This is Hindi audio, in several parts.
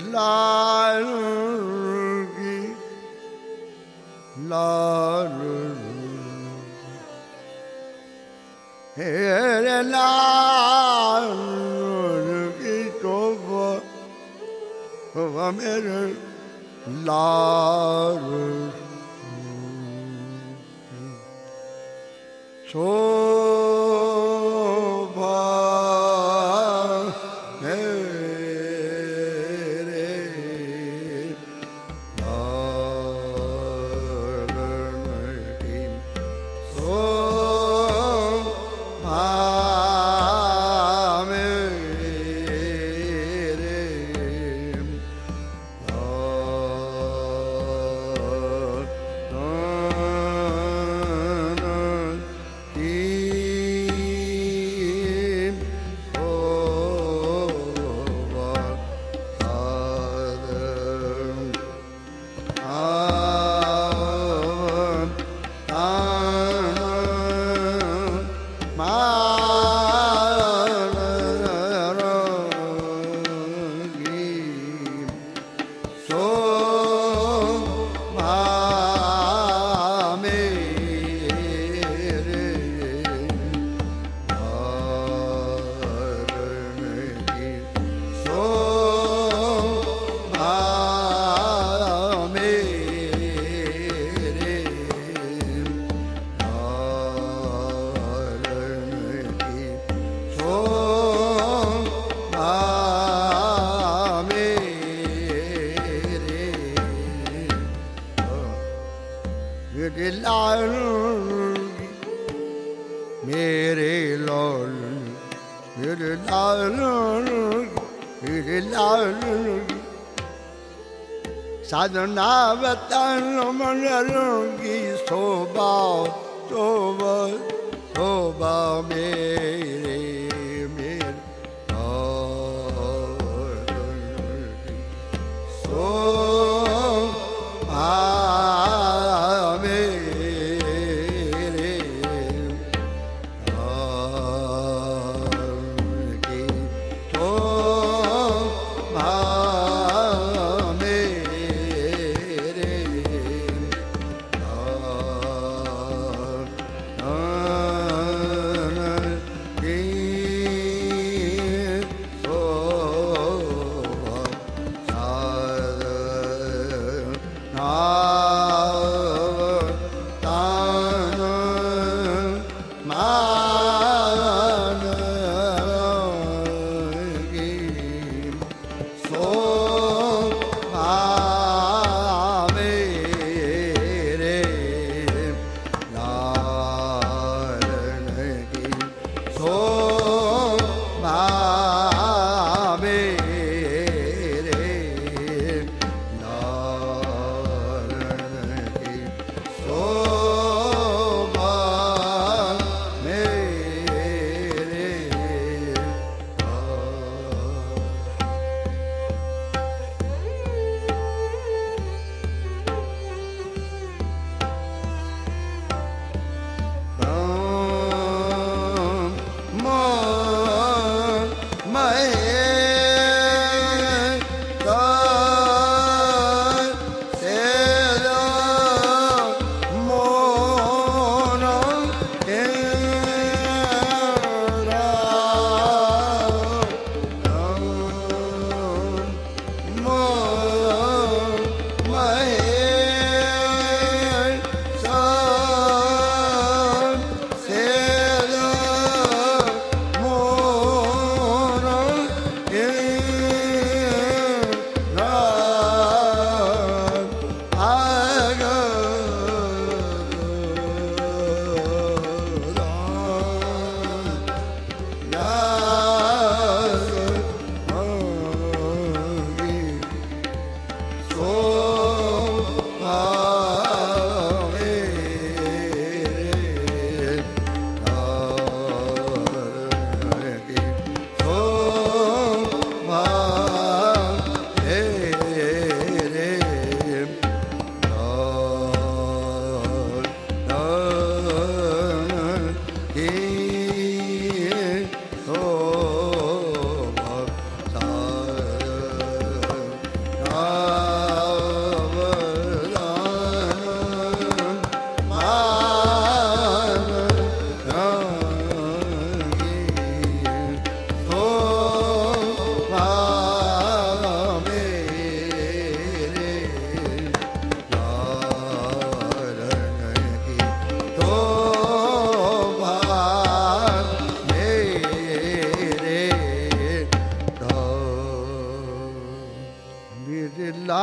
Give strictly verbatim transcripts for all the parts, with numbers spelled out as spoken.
largi, largi, here largi tova, tova mere largi, shobha mere largi, shobha mere lal, mere lal, mere lal, sadhana vatan manalogi shobha, shobha, shobha mere, mere lal, shobha mere.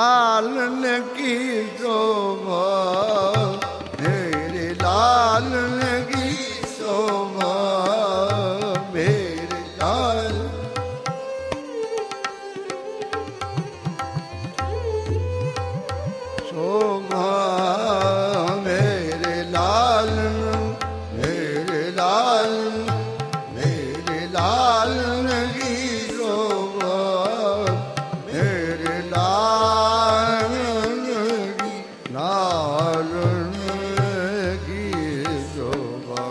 लालन की शोभा मेरे लालन की शोभा मेरे लाल शोभा मेरे लालन मेरे लालन मेरे लालन की शोभा मेरे लालन की लालन की शोभा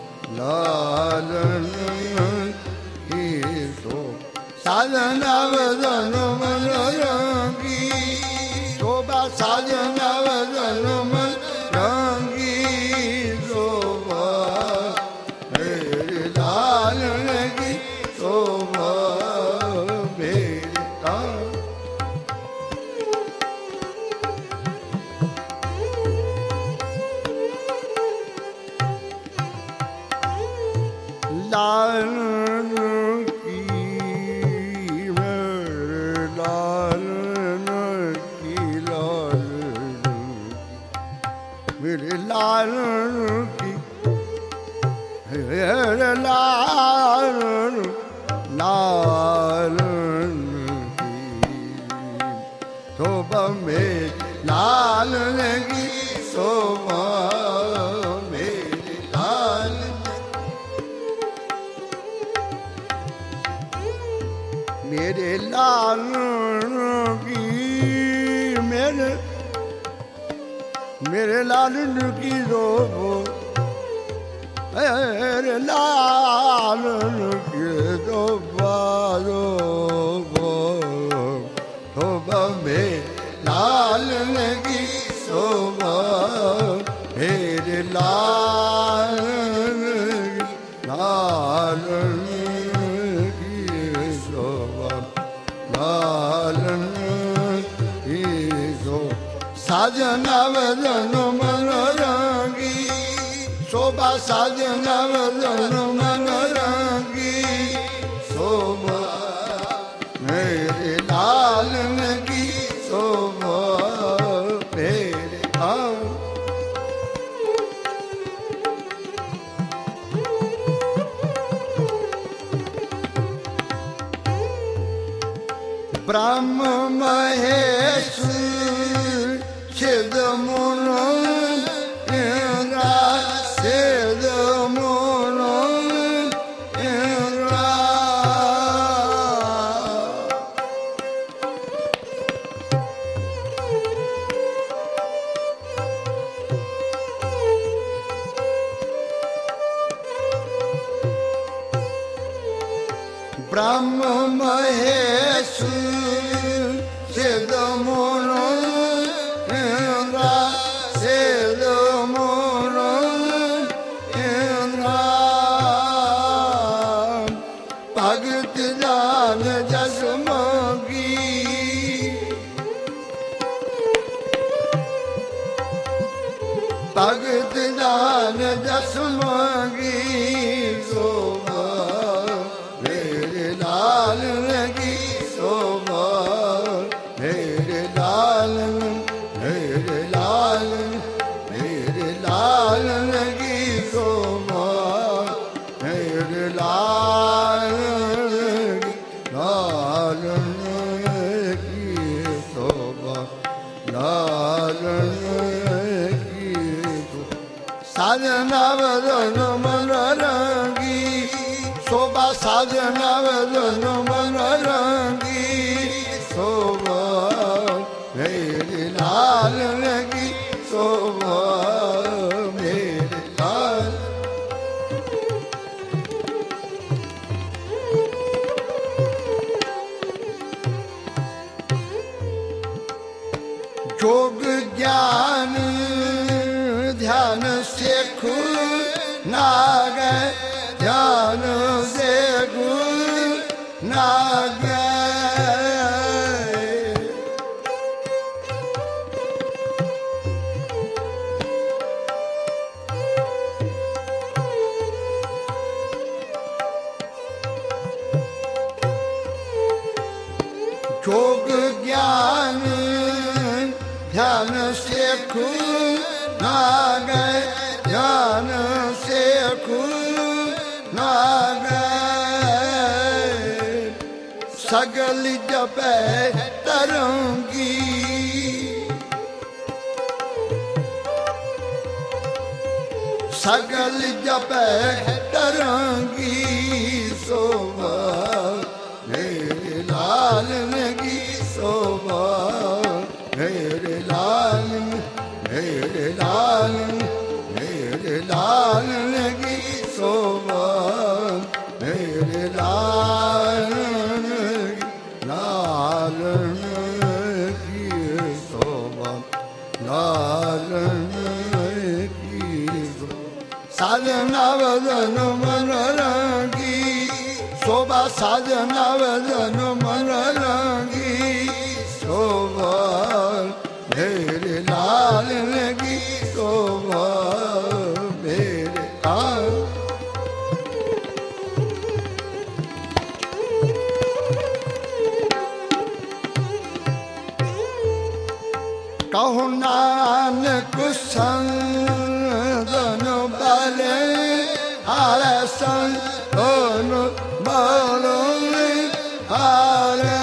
लालन की शोभा साजना वदन मनोरंगी शोभा साजना वदन मनोरंगी शोभा मेरे लालन की शोभा मेरे लाल लालन की मेरे लालन की लालन मेरे लालन की मेरे लालन लालन की शोभा मेरे लालन की शोभा मेरे लालन मेरे लालन की मेरे मेरे लालन की शोभा मेरे लालन की शोभा शोभा शोभा मेरे लालन की शोभा मेरे लालन लालन की शोभा लालन की शोभा साजना वदन मनोरंगी शोभा साजना वदन मनोरंगी शोभा मेरे लालन की शोभा मेरे लाल ब्रह्म महेश सिद्ध मुन इंद्रा सिद्ध मुन इंद्रा ब्रह्म महेश सिद्ध मुन इंद्रा सिद्ध मुन इंद्रा भगत जान जसमोगी भगत जान जसमोगी शोभा मेरे लालन की शोभा मेरे लालन मेरे लालन मेरे लालन की शोभा मेरे लालन लालन की शोभा लालन की साजना वदन मनोरंगी शोभा साजना वदन मनोरंगी शोभा मेरे लालन की शोभा मेरे लाल योग ज्ञान ध्यान से खुल ना गए ध्यान से खुल ना गए योग ज्ञान ध्यान से खून ना गए, ध्यान से खून ना गए। सगल जपै तरंगी, सगल जपै तरंगी शोभा मेरे लाल की शोभा, मेरे लाल मेरे लाल मेरे लाल की शोभा, मेरे लाल लाल की शोभा, लाल साधना वदन मन रंगी शोभा, साधना वदन मन रंगी शोभा, मेरे लाल की शोभा, मेरे लाल। कहो नानक संतन बले हारे, संतन बले हारे।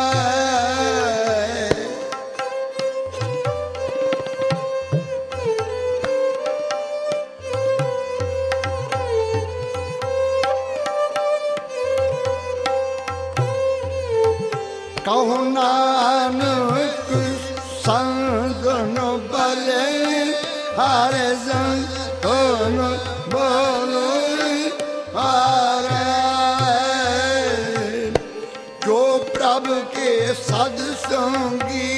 कहो नानक संतन बले हारे, संतन बले हारे। जो प्रभु के सत्संगी,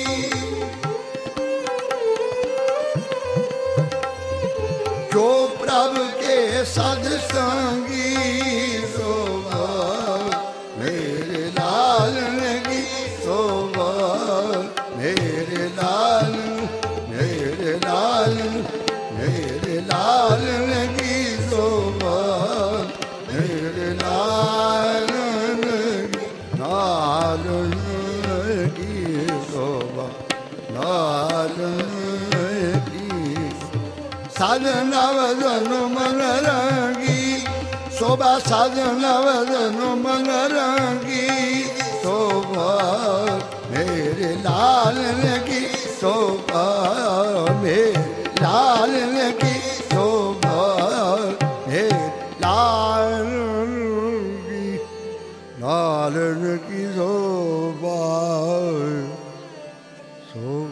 जो प्रभु के सत्संगी शोभा, मेरे लाल की शोभा, मेरे लाल मेरे लाल मेरे लाल की शोभा, मेरे लाल लाल की शोभा, लाल की। साधना वदन मन रंगी शोभा, साधना वदन मन रंगी शोभा, मेरे लाल की शोभा, मेरे लाल की शोभा, मेरे लाल की लाल की शोभा, शोभा।